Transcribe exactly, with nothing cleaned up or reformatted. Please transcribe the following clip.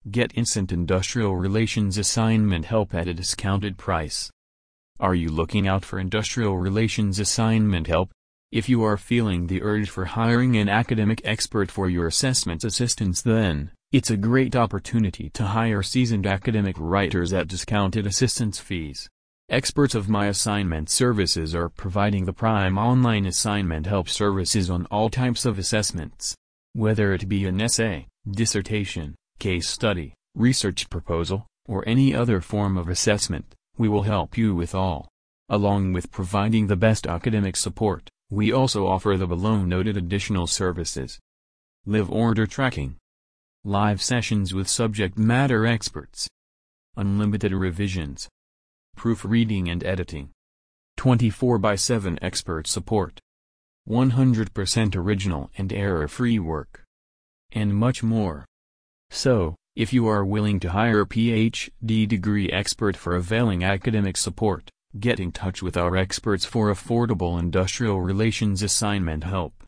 Get instant industrial relations assignment help at a discounted price. Are you looking out for industrial relations assignment help? If you are feeling the urge for hiring an academic expert for your assessment assistance, then it's a great opportunity to hire seasoned academic writers at discounted assistance fees. Experts of My Assignment Services are providing the prime online assignment help services on all types of assessments. Whether it be an essay, dissertation, case study, research proposal, or any other form of assessment, we will help you with all. Along with providing the best academic support, we also offer the below noted additional services. Live order tracking. Live sessions with subject matter experts. Unlimited revisions. Proofreading and editing. twenty-four by seven expert support. one hundred percent original and error-free work. And much more. So, if you are willing to hire a P H D degree expert for availing academic support, get in touch with our experts for affordable industrial relations assignment help.